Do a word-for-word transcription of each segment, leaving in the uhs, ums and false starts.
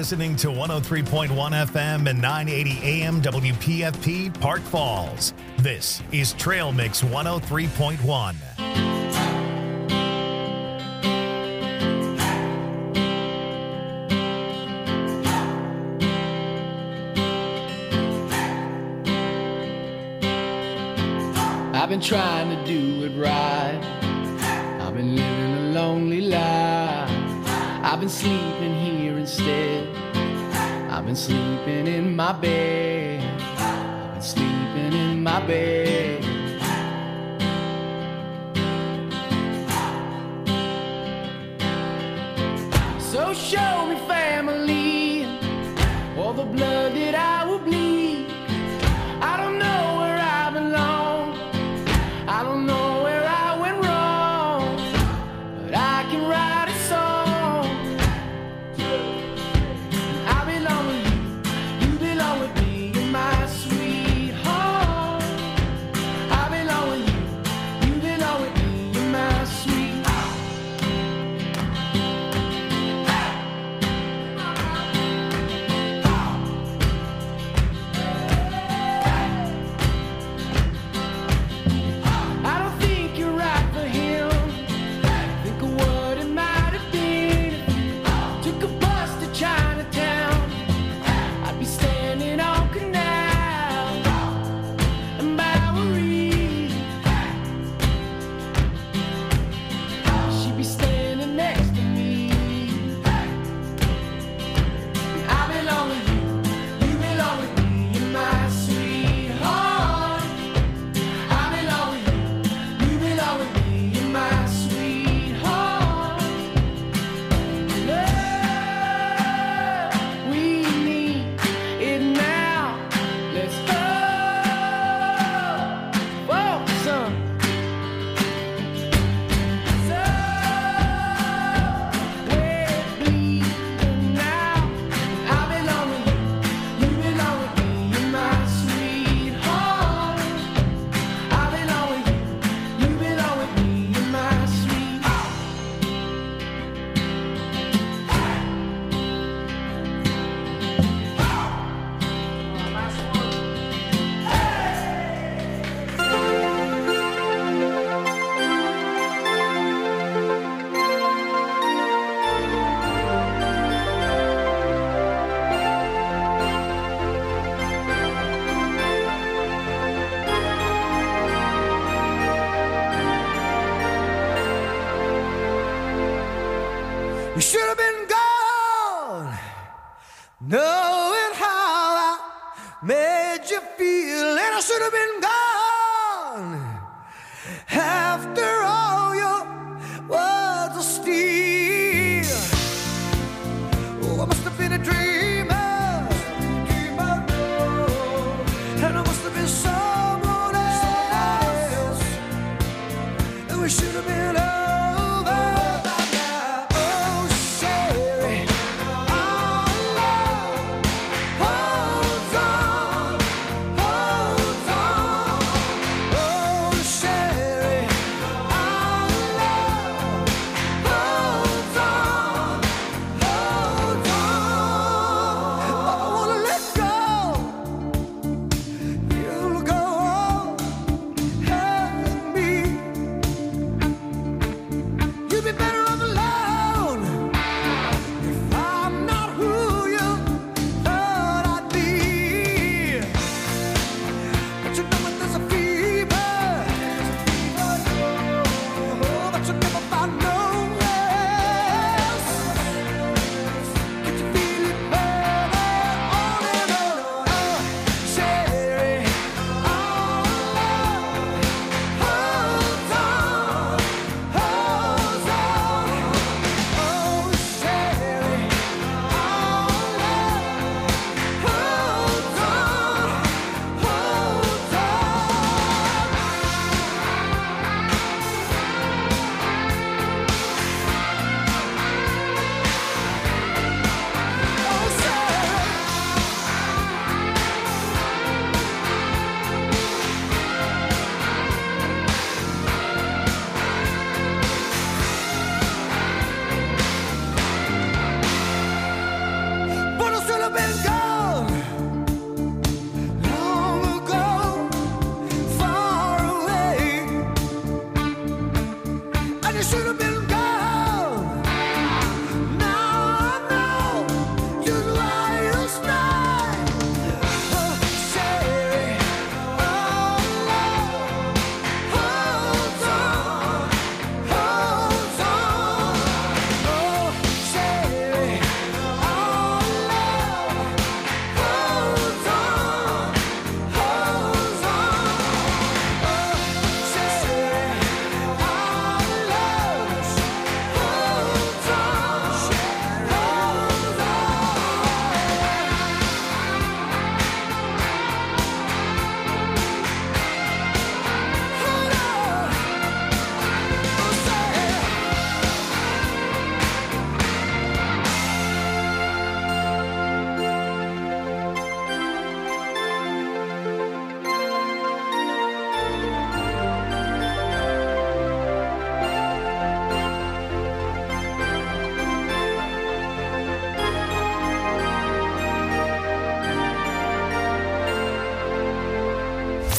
listening to one oh three point one F M and nine eighty A M W P F P Park Falls. This is Trail Mix one oh three point one. I've been trying to do it right. I've been living a lonely life. I've been sleeping here instead. I've been sleeping in my bed. I've been sleeping in my bed. So show me family, all the blood that I will bleed. I don't know where I belong. I don't know where I went wrong, but I can write a song. I belong with you, you belong with me, you're my sweetheart. I belong with you, you belong with me, you're my sweetheart. I don't think you're right for him. Think of what it might have been if you took a bus to Chinatown. I'd be standing on Canal and Bowery. She'd be standing next to me. I belong with you, you belong with me, you're my sweetheart. I belong with you, you belong with me, you're my sweetheart. Love, we need it now. Let's go for some. So we're bleeding now. I belong with you, you belong with me, you're my sweetheart. I belong with you, you belong with me, you're my sweetheart. You should have been gone, knowing how I made you feel, and I should have been gone after all your words of steel. Oh, I must have been a dreamer, dreamer, and I must have been someone else, and we should have been over. Sherry,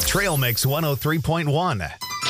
Trail Mix one oh three point one.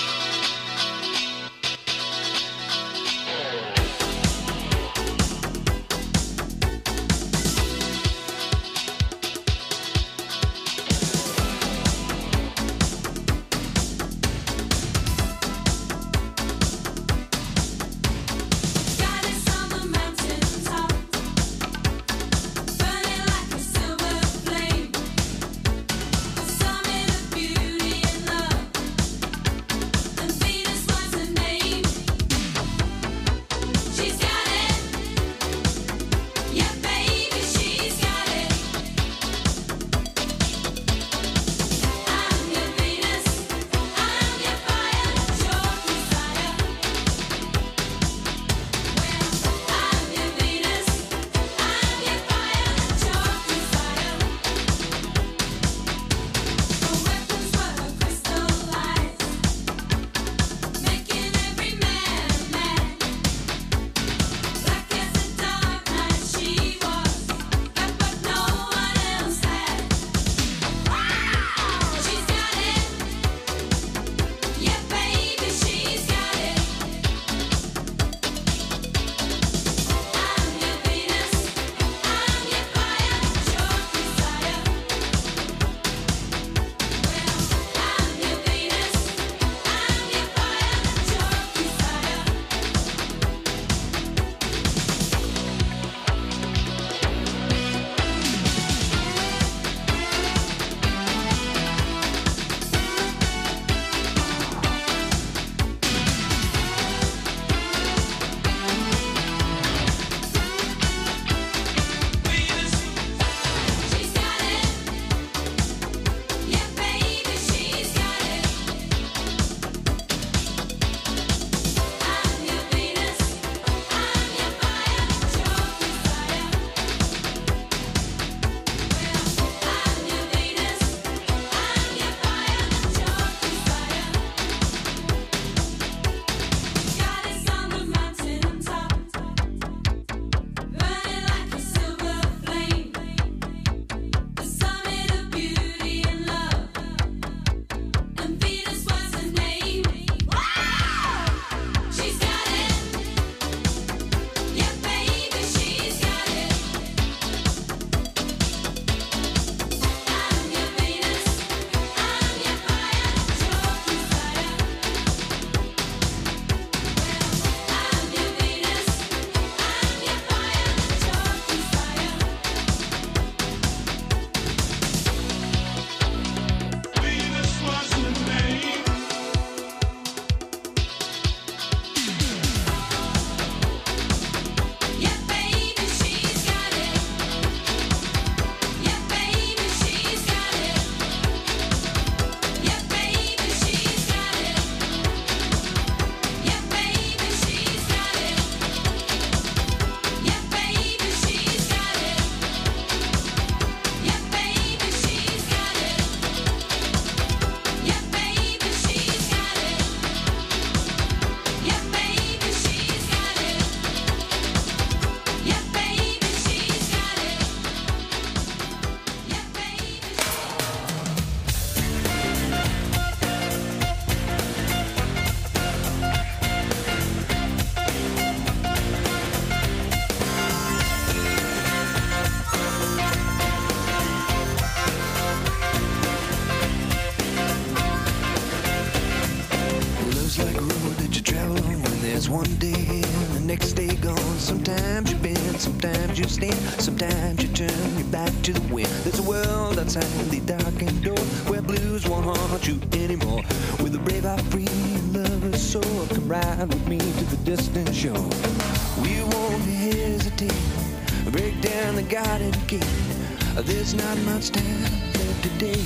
one day and the next day gone. Sometimes you bend, sometimes you stand, sometimes you turn your back to the wind. There's a world outside the darkened door where blues won't haunt you anymore. With a brave heart, free lover's soul, come ride with me to the distant shore. We won't hesitate, break down the garden gate. There's not much time left today.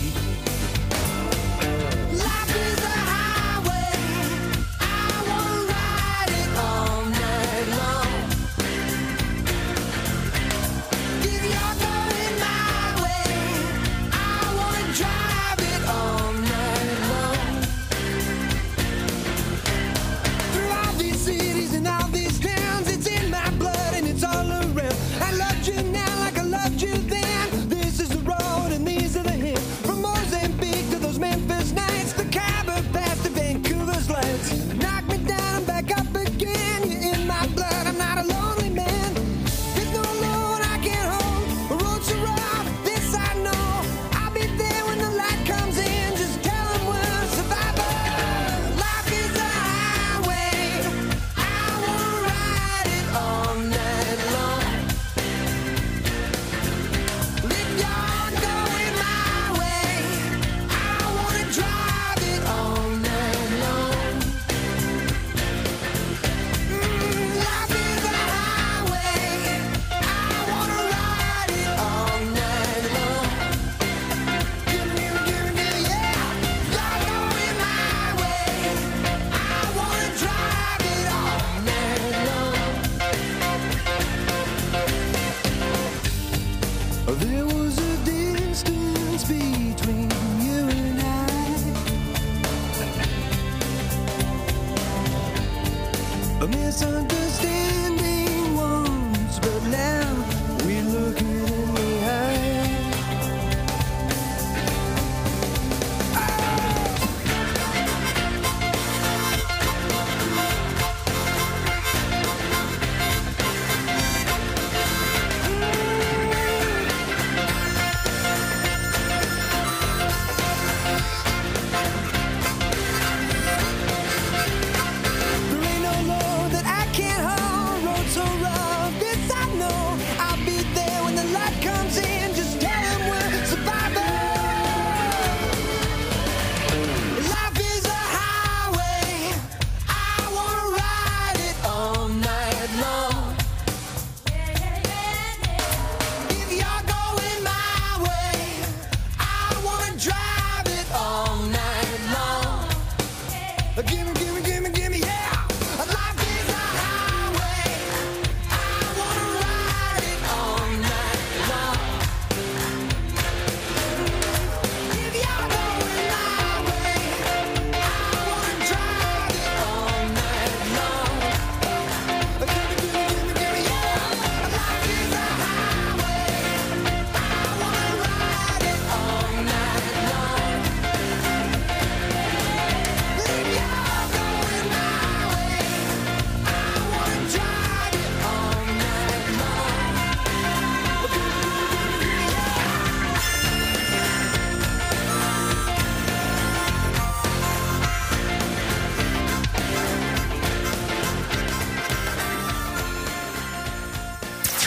Life is a highway, I wanna ride it all night long. If you're going my way, I wanna drive it all night long. Through all these cities and all these towns, it's in my blood and it's all around. I loved you now like I loved you then. This is the road and these are the hills. From more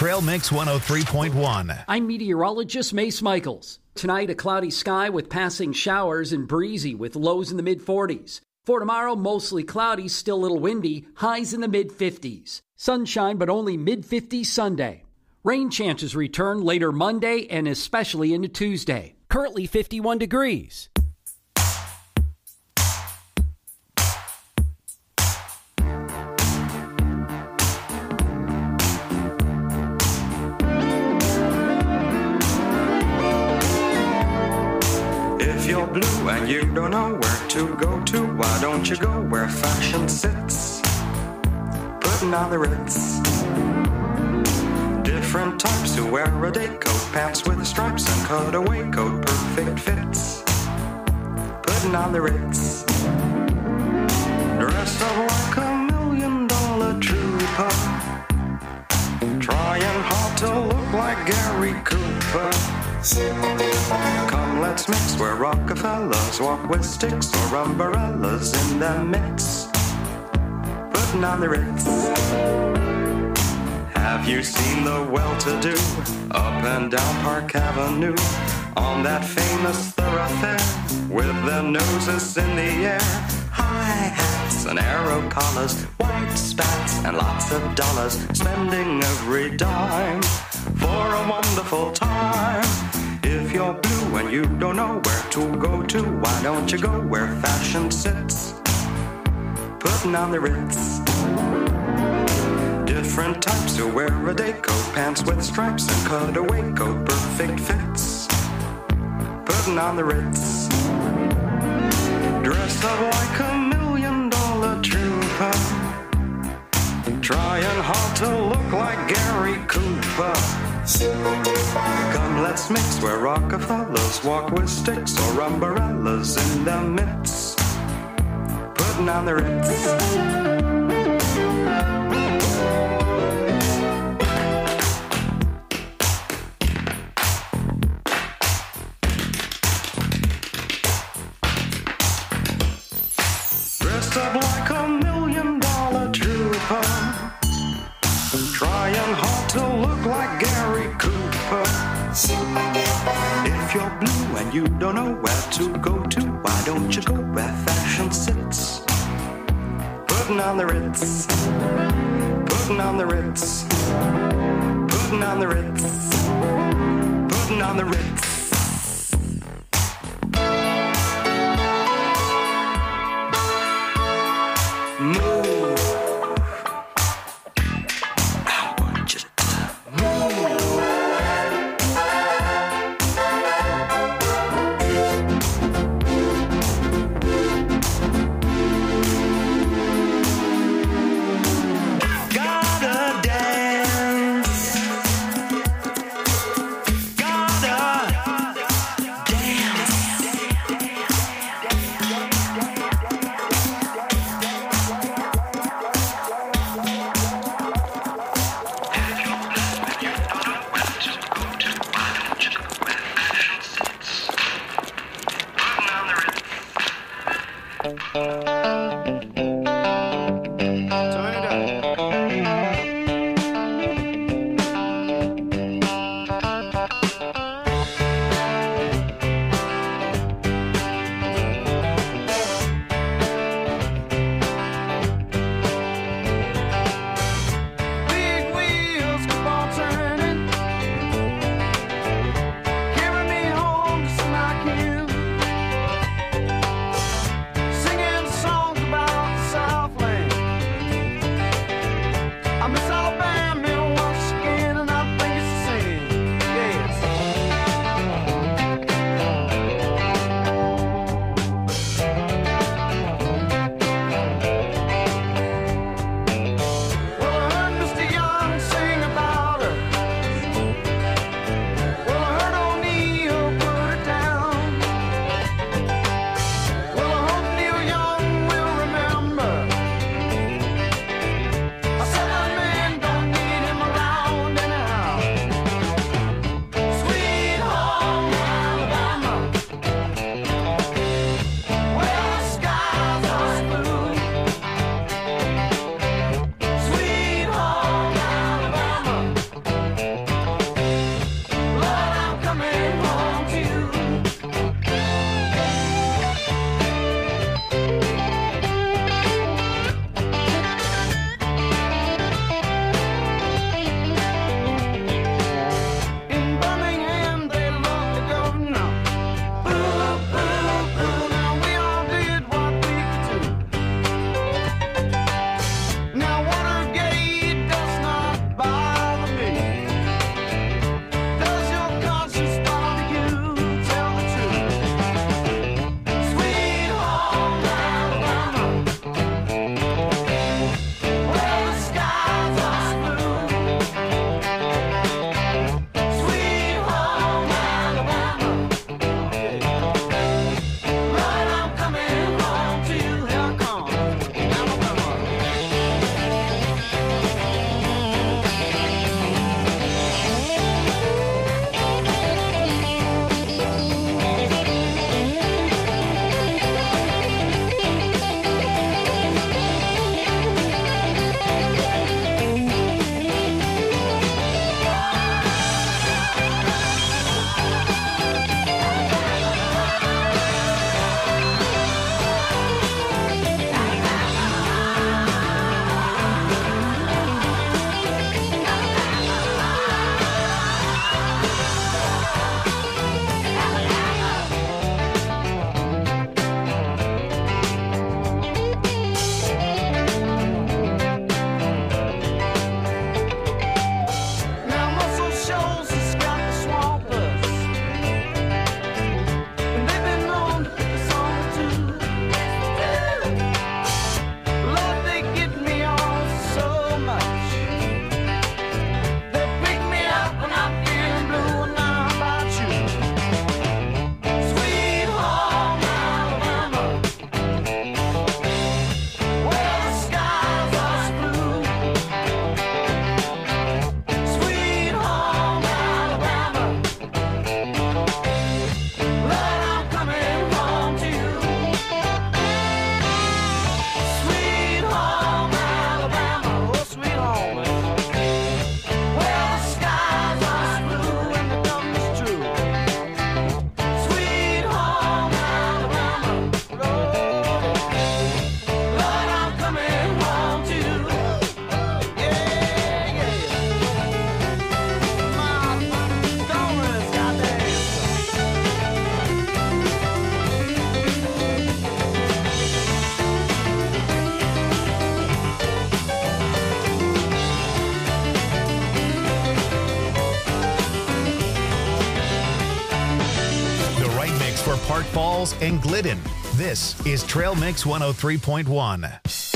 Trail Mix one oh three point one. I'm meteorologist Mace Michaels. Tonight, a cloudy sky with passing showers and breezy with lows in the mid forties. For tomorrow, mostly cloudy, still a little windy, highs in the mid fifties. Sunshine, but only mid fifties Sunday. Rain chances return later Monday and especially into Tuesday. Currently fifty-one degrees. If you're blue and you don't know where to go to, why don't you go where fashion sits? Putting on the Ritz. Different types who wear a day coat, pants with stripes and cutaway coat, perfect fits. Putting on the Ritz. Dressed up like a million dollar trooper, trying hard to look like Gary Cooper. Come, let's mix where Rockefellers walk with sticks or umbrellas in their midst. Putting on the Ritz. Have you seen the well-to-do up and down Park Avenue on that famous thoroughfare with their noses in the air? High hats and arrow collars, white spats and lots of dollars, spending every dime for a wonderful time. If you're blue and you don't know where to go to, why don't you go where fashion sits? Putting on the Ritz. Different types who wear a day coat, pants with stripes and cutaway coat, perfect fits. Putting on the Ritz. Dressed up like a million dollar trooper, trying hard to look like Gary Cooper. Come, let's mix where Rockefellers walk with sticks or umbrellas in their midst. Putting on the Ritz. Up like a million dollar trooper, trying hard to look like Gary Cooper. If you're blue and you don't know where to go to, why don't you go where fashion sits? Putting on the Ritz. Putting on the Ritz. Putting on the Ritz. Putting on the Ritz. Move. I want you to move. Gotta dance. Gotta Singing songs about Falls, and Glidden. This is Trail Mix one oh three point one.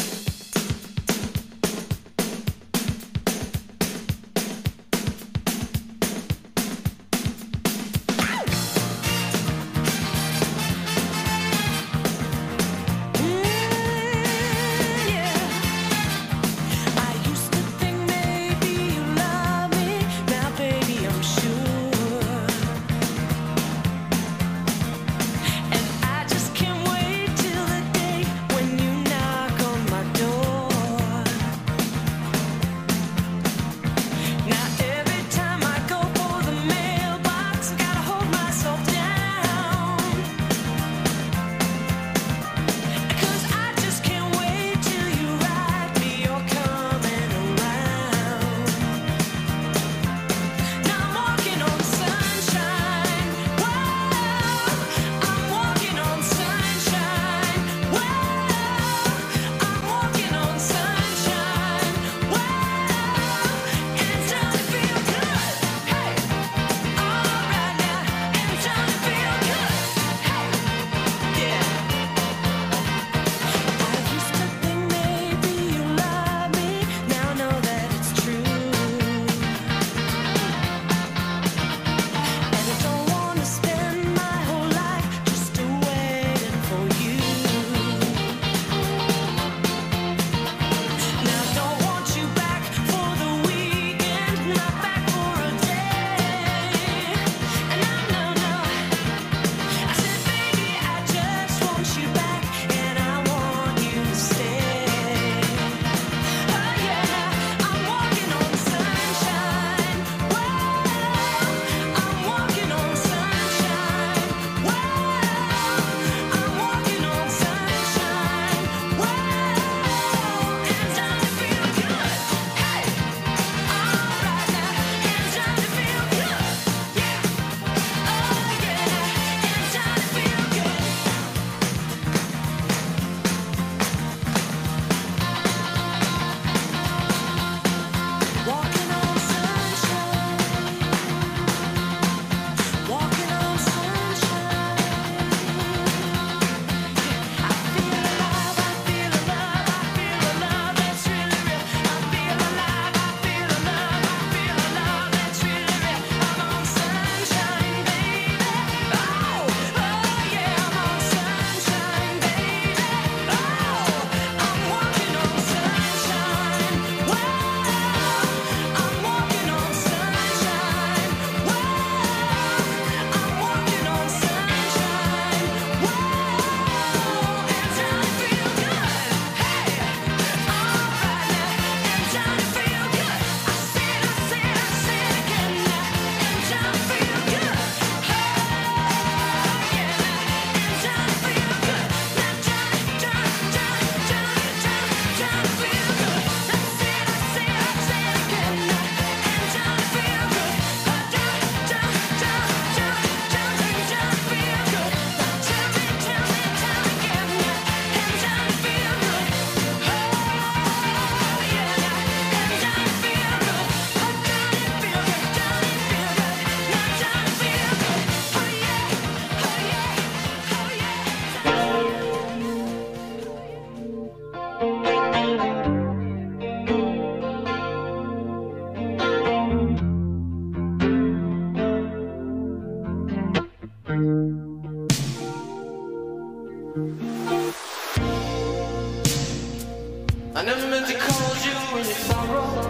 I never meant to call you when you sorrow.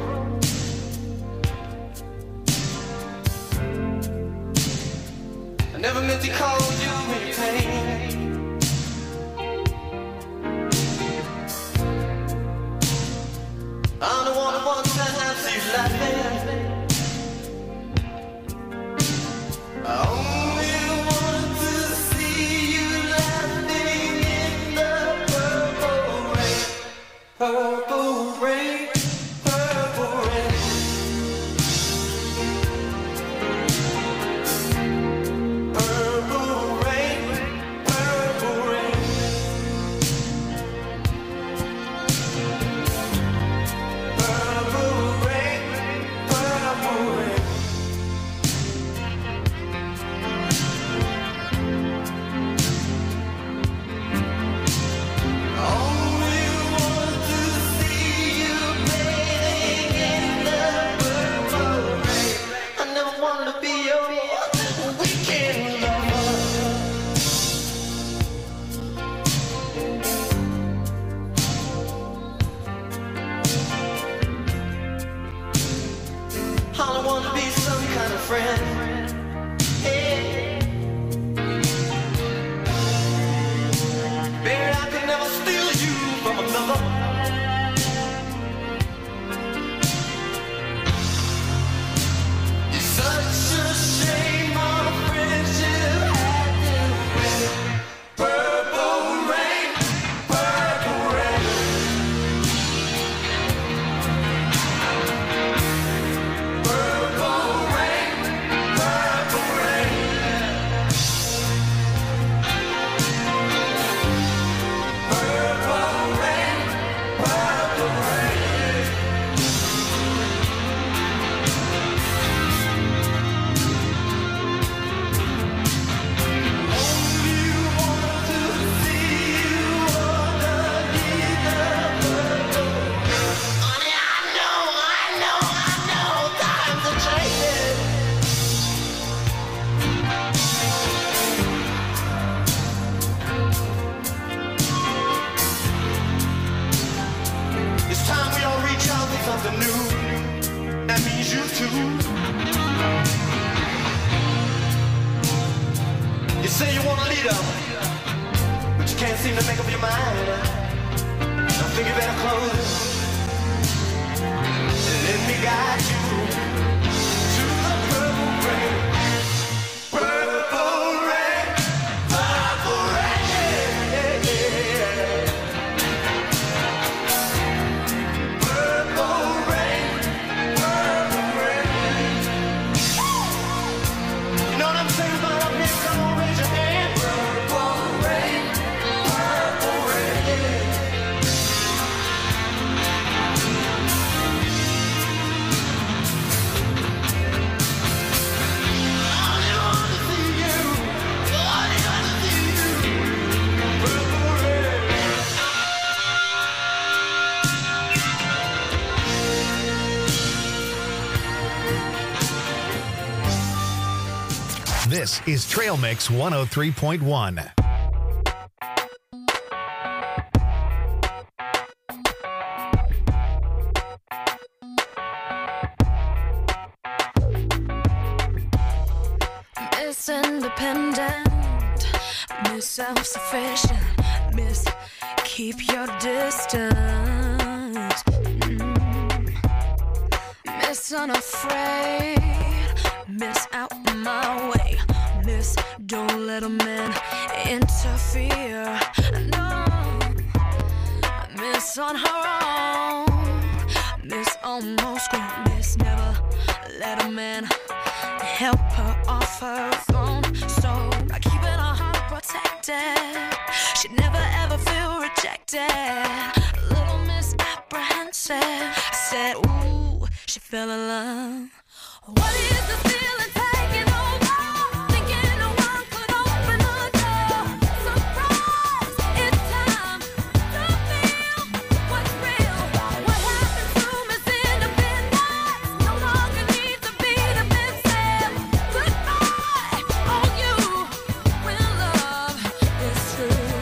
I never meant to call you when you pain. I'm the one who wants to have you laughing. I only want to see you laughing in the purple rain. Purple rain, purple rain. Purple rain. friend. Hey. Baby, I could never steal you from another. It's such a shame our friendship had to end. Purple rain, purple rain. Purple rain, purple rain. Purple rain, purple rain. Only want to see you underneath the purple. Honey, I know, I know, I know, times are changing. It's time we all reach out for something new. That means you too. You say you want a leader, but you can't seem to make up your mind. I think you better close and let me guide you to the purple rain. Purple rain, purple rain. Purple rain, purple rain. You know what I'm saying about up here? Come on, raise your hand. Purple rain, purple rain. I only want to see you. I only want to see you. Purple rain. This is Trail Mix one oh three point one. Miss Independent, Miss Self-Sufficient, Miss Keep Your Distance, Mm. Miss Unafraid, Miss Out My Way, Miss Don't Let a Man Interfere, no, Miss On Her Own, Miss Almost Grown, Miss Never Let a Man help her off her throne. So by keeping her heart protected, she'd never ever feel rejected. Little Miss Apprehensive, I said, ooh, she fell in love. What is the feeling taking over? Thinking no one could open the door. Surprise, it's time to feel what's real. What happened to Miss Independence no longer needs to be defensive. Goodbye, all you when love is true.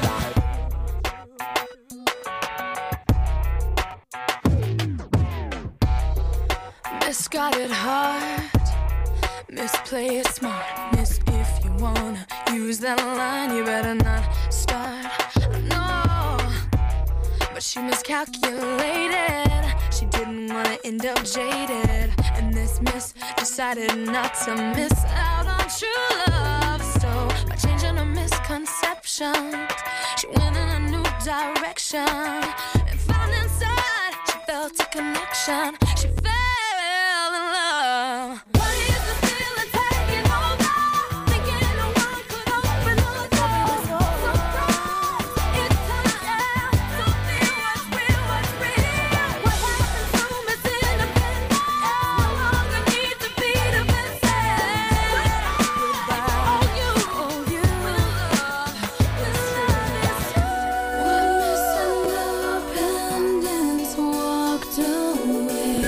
Miss got it hard, Miss play it smart, Miss if you wanna use that line you better not start, no. But she miscalculated, she didn't wanna end up jaded, and this miss decided not to miss out on true love. So by changing her misconceptions, she went in a new direction, and found inside she felt a connection. She fell in love. What is the feeling taking over? Thinking no one could open the door. Surprise, it's time to feel what's real, what's real. What happened to Miss Independence no longer needs to be defensive. Goodbye, all you, all you when love is true. When Miss Independence walked away,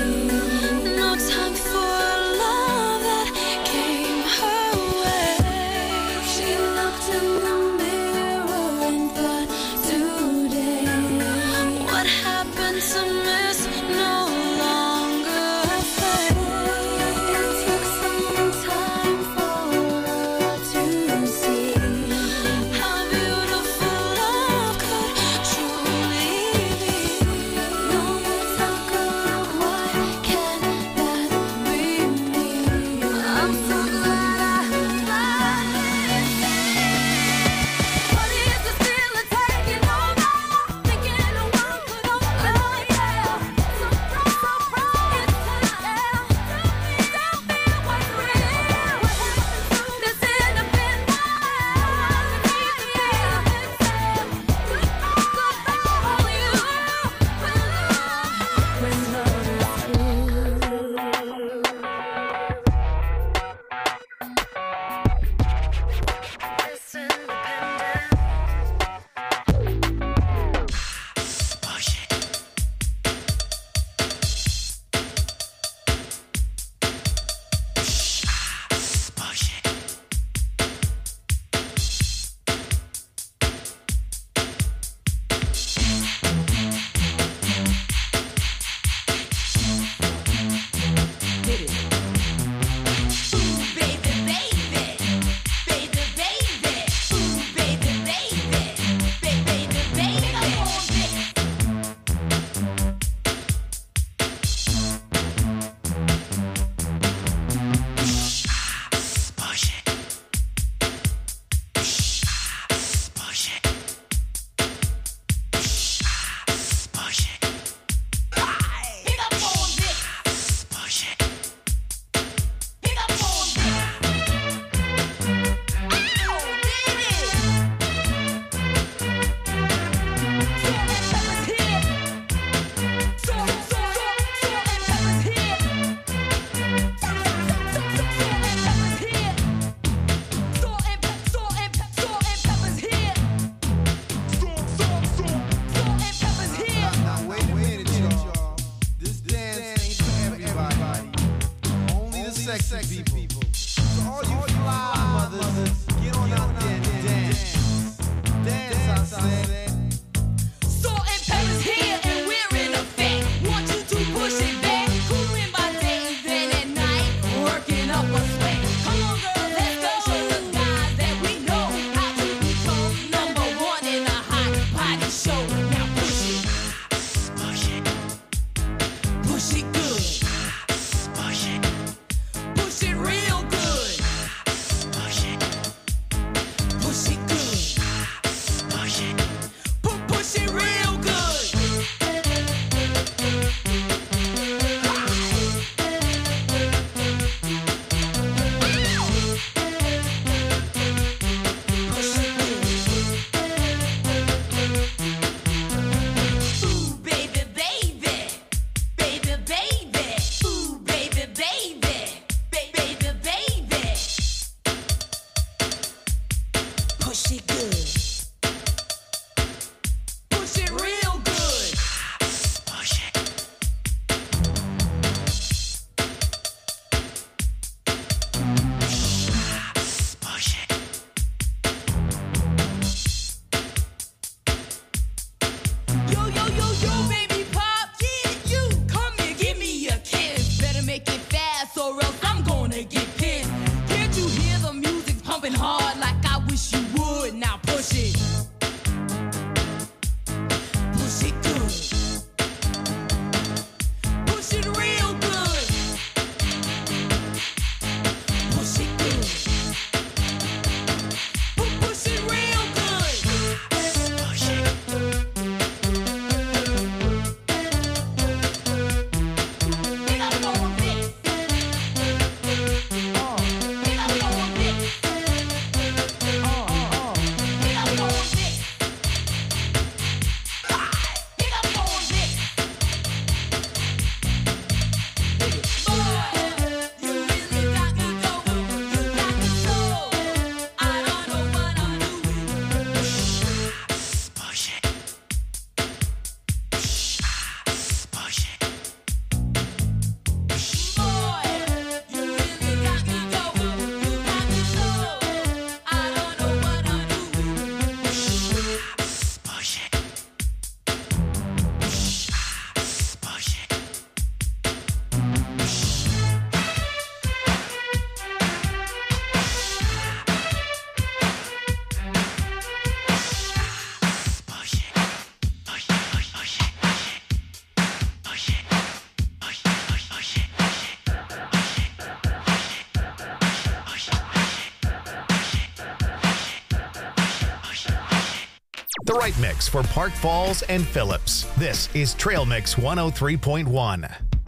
The right mix for Park Falls and Phillips. This is Trail Mix one oh three point one.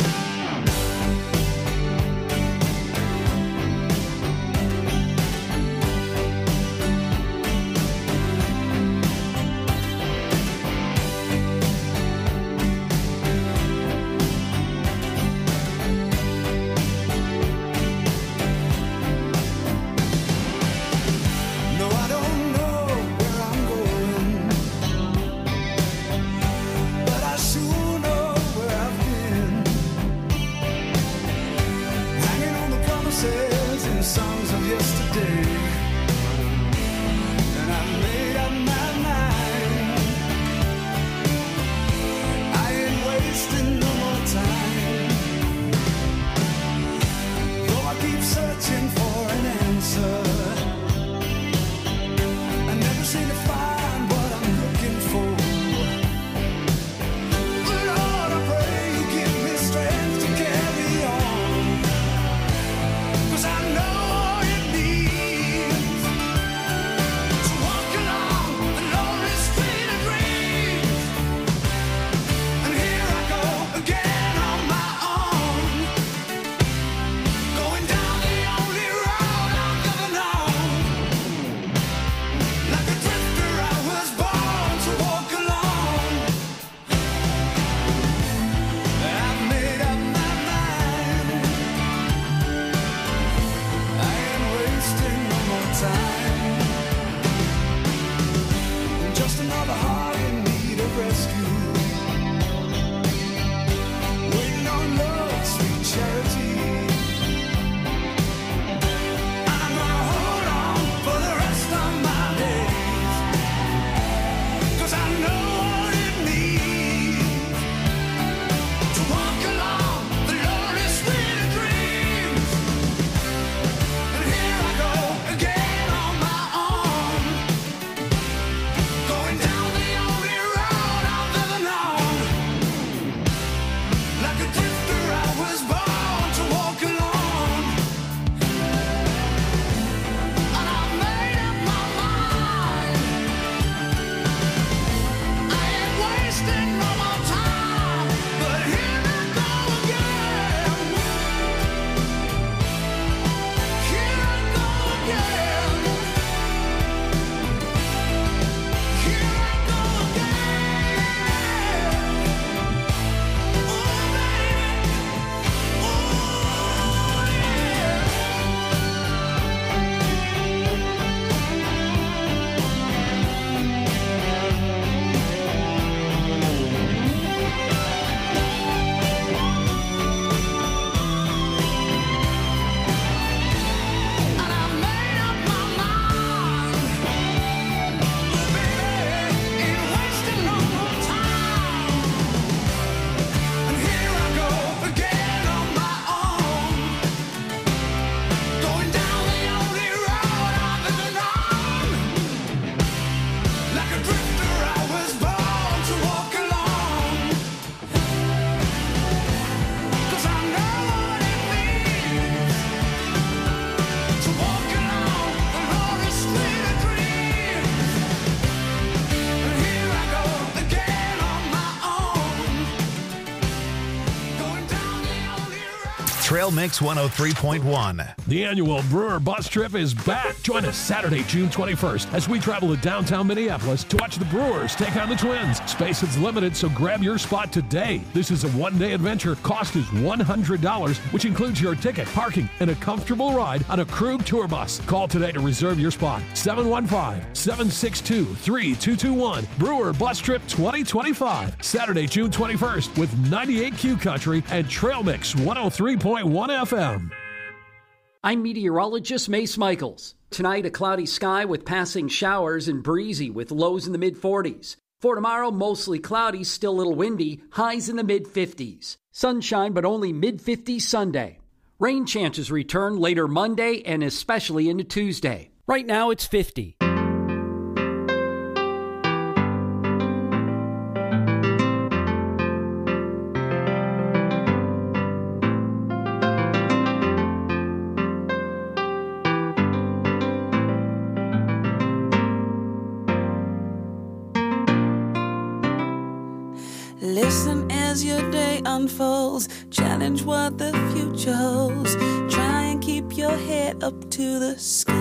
Trail Mix one oh three point one. The annual Brewer Bus Trip is back. Join us Saturday, June twenty-first, as we travel to downtown Minneapolis to watch the Brewers take on the Twins. Space is limited, so grab your spot today. This is a one-day adventure. Cost is one hundred dollars, which includes your ticket, parking, and a comfortable ride on a Krug tour bus. Call today to reserve your spot. seven one five, seven six two, three two two one. Brewer Bus Trip twenty twenty-five. Saturday, June twenty-first, with ninety-eight Q Country and Trail Mix one oh three point one F M. I'm meteorologist Mace Michaels. Tonight, a cloudy sky with passing showers and breezy with lows in the mid forties. For tomorrow, mostly cloudy, still a little windy, highs in the mid fifties. Sunshine, but only mid fifties Sunday. Rain chances return later Monday and especially into Tuesday. Right now, it's fifty. Listen as your day unfolds. Challenge what the future holds. Try and keep your head up to the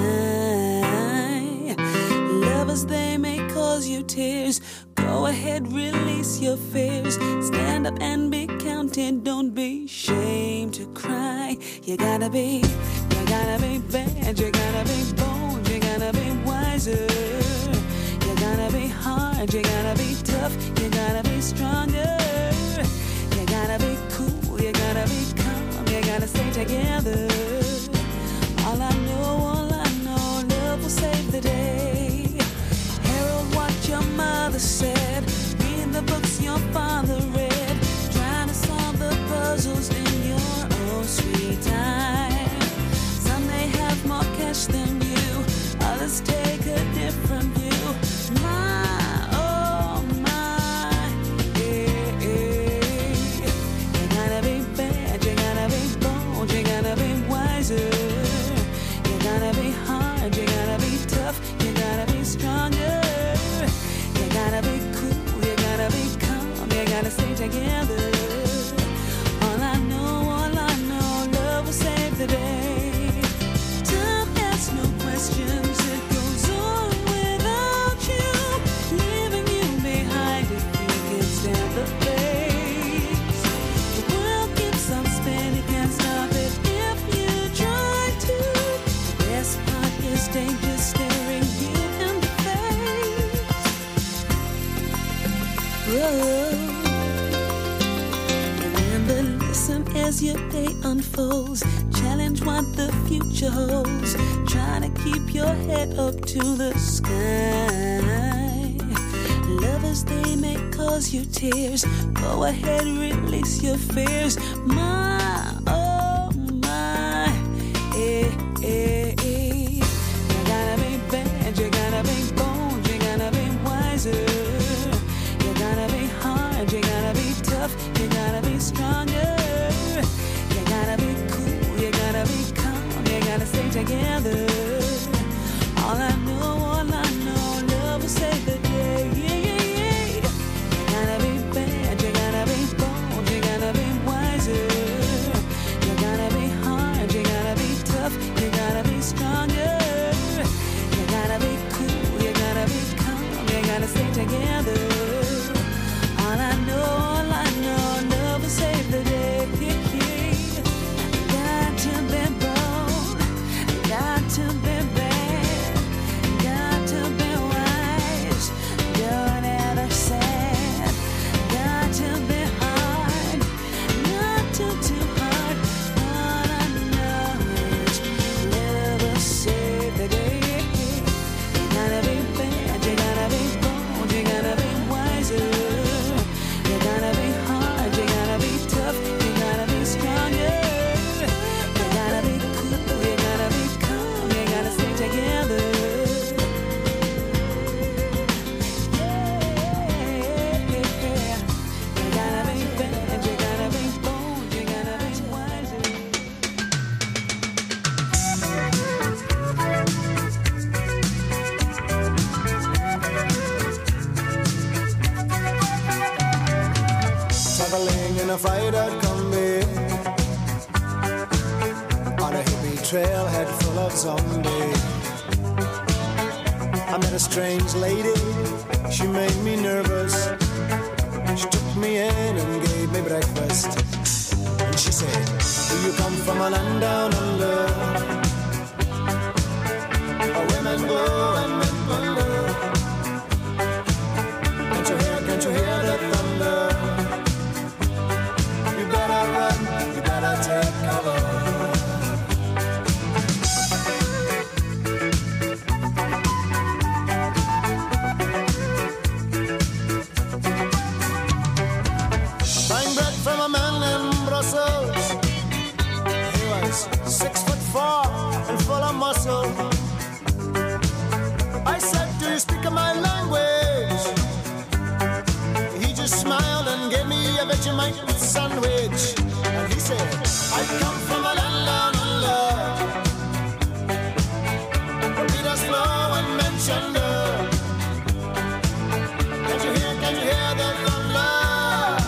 sky. Lovers, they may cause you tears. Go ahead, release your fears. Stand up and be counted. Don't be ashamed to cry. You gotta be, you gotta be bad. You gotta be bold. You gotta be wiser. You gotta be hard. You gotta be tough. You gotta be stronger. You gotta be cool. You gotta be calm. You gotta stay together. All I know, all I know, love will save the day. Herald what your mother said. Read the books your father read. Trying to solve the puzzles in your own sweet time. Some may have more cash than you. Others take a different view. My, oh my, yeah, yeah. You gotta be bad, you gotta be bold, you gotta be wiser. You gotta be hard, you gotta be tough, you gotta be stronger. You gotta be cool, you gotta be calm, you gotta stay together. All I know, all I know, love will save the day. Time asks no questions, it goes on without you, leaving you behind if you can stand the pace. The world keeps on spinning, can't stop it if you try to. The best part is danger staring you in the face. Whoa. Remember, listen as your day unfolds. Challenge what the future holds. Try to keep your head up to the sky. Lovers, they may cause you tears. Go ahead, release your fears. My, oh my, eh, eh, eh. You gotta be bad, you gotta be bold, you gotta be wiser. You gotta be hard, you gotta be tough, you gotta be stronger. You gotta be cool, you gotta be calm, you gotta stay together. All I know, all I know, love will save the day. Yeah, yeah, yeah. You gotta be bad, you gotta be bold, you gotta be wiser. You gotta be hard, you gotta be tough, you gotta be stronger. You gotta be cool, you gotta be calm, you gotta stay together. All I know, all I know, love will save the day. Got to be bold, got to be bad, got to be wise, don't ever sad. Got to be hard, not too too hard. All I know is love will save the day. You gotta be bad, you gotta be bold, you gotta be wiser. You gotta be hard, you gotta be tough, you gotta be stronger. You gotta be cool, you gotta be calm, you gotta stay together. Yeah, you gotta be bad, you gotta be bold, you gotta be wiser. Traveling in a fried-out Kombi on a hippie trailhead full of zombies. I met a strange lady, she made me nervous. She took me in and gave me breakfast. And she said, do you come from a land down under, where women go and men wonder? Can't you hear, can't you hear the thunder? You better run, you better take cover. Buying bread from a man in Brussels. He was six foot four and full of muscle. I said, do you speak my language? He just smiled and gave me a Vegemite sandwich. And he said, I come from a land down under, where Peter's flow and mentioned. Can you hear, can you hear the thunder?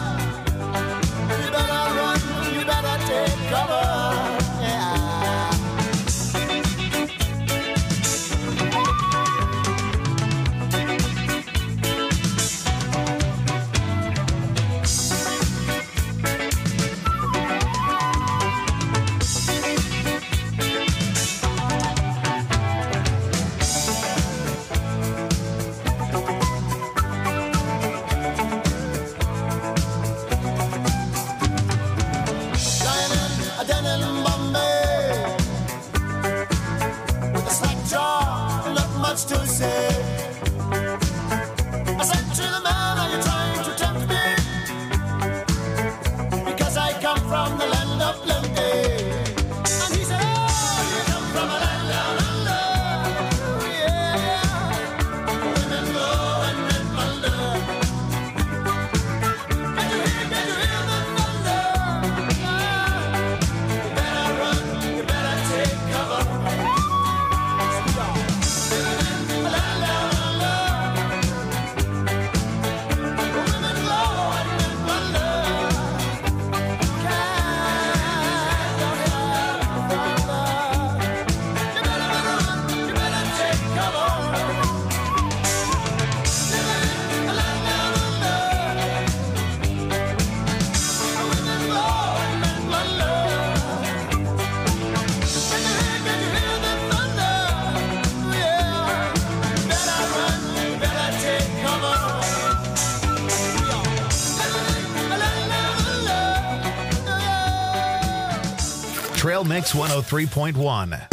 Trail Mix one oh three point one.